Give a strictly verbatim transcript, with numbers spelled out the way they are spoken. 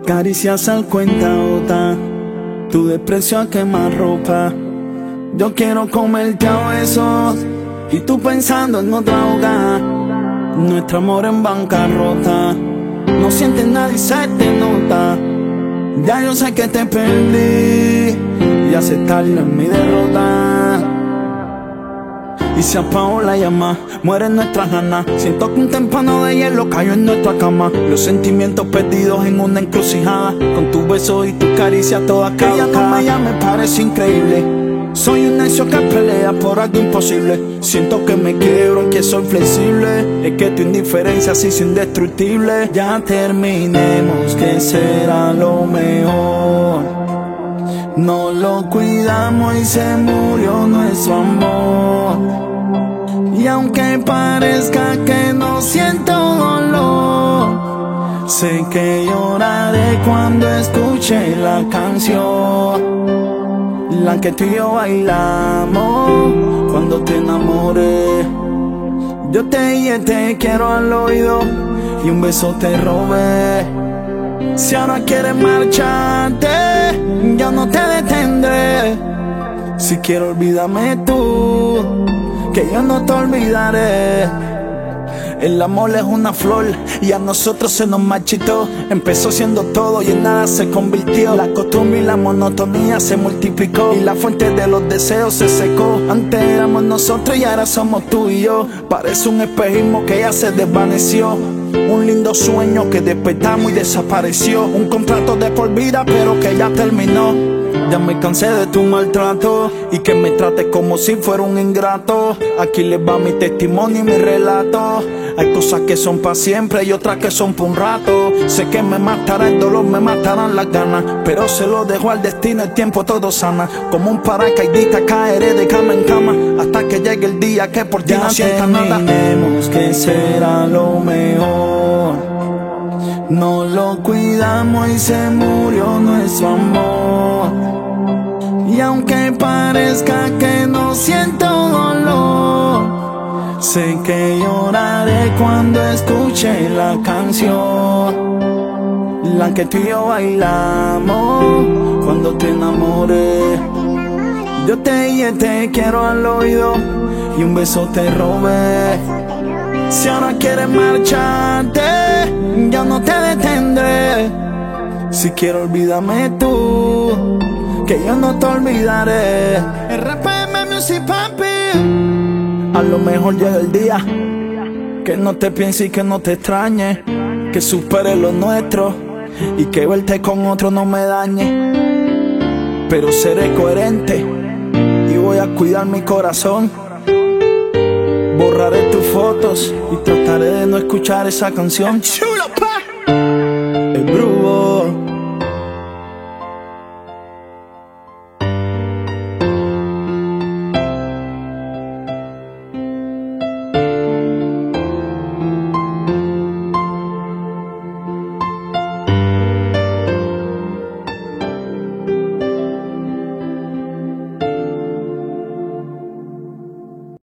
caricias al cuentagotas, tu desprecio a quemar ropa. Yo quiero comerte a besos y tú pensando en otra hogar. Nuestro amor en bancarrota, no sientes nada y se te nota. Ya yo sé que te perdí y aceptarlo en mi derrota. Y se apagó la llama, mueren nuestras ganas. Siento que un témpano de hielo cayó en nuestra cama. Los sentimientos perdidos en una encrucijada, con tus besos y tus caricias todas caducadas. Que ya no me llame parece increíble. Soy un necio que pelea por algo imposible. Siento que me quiebro y que soy flexible. Es que tu indiferencia se hizo indestructible. Ya terminemos, que será lo mejor. No lo cuidamos y se murió nuestro amor. Y aunque parezca que no siento dolor, sé que lloraré cuando escuche la canción, la que tú y yo bailamos cuando te enamoré. Yo te dije te quiero al oído y un beso te robé. Si ahora quieres marcharte, yo no te detendré. Si quiero olvídame tú, que yo no te olvidaré. El amor es una flor y a nosotros se nos marchitó. Empezó siendo todo y en nada se convirtió. La costumbre y la monotonía se multiplicó y la fuente de los deseos se secó. Antes éramos nosotros y ahora somos tú y yo. Parece un espejismo que ya se desvaneció. Un lindo sueño que despertamos y desapareció. Un contrato de por vida pero que ya terminó. Ya me cansé de tu maltrato y que me trates como si fuera un ingrato. Aquí les va mi testimonio y mi relato. Hay cosas que son para siempre y otras que son por un rato. Sé que me matará el dolor, me matarán las ganas, pero se lo dejo al destino, el tiempo todo sana. Como un paracaidista caeré de cama en cama hasta que llegue el día que por ti no sienta nada. Ya que será lo mejor. No lo cuidamos y se murió nuestro amor. Y aunque parezca que no siento dolor, sé que lloraré cuando escuche la canción, la que tú y yo bailamos cuando te enamoré. Yo te dije te quiero al oído y un beso te robé. Si ahora quieres marcharte, yo no te detendré. Si quiero olvídame tú, que yo no te olvidaré. R P M Music, papi. A lo mejor llega el día que no te piense y que no te extrañe, que supere lo nuestro y que verte con otro no me dañe. Pero seré coherente y voy a cuidar mi corazón. Borraré tus fotos y trataré de no escuchar esa canción.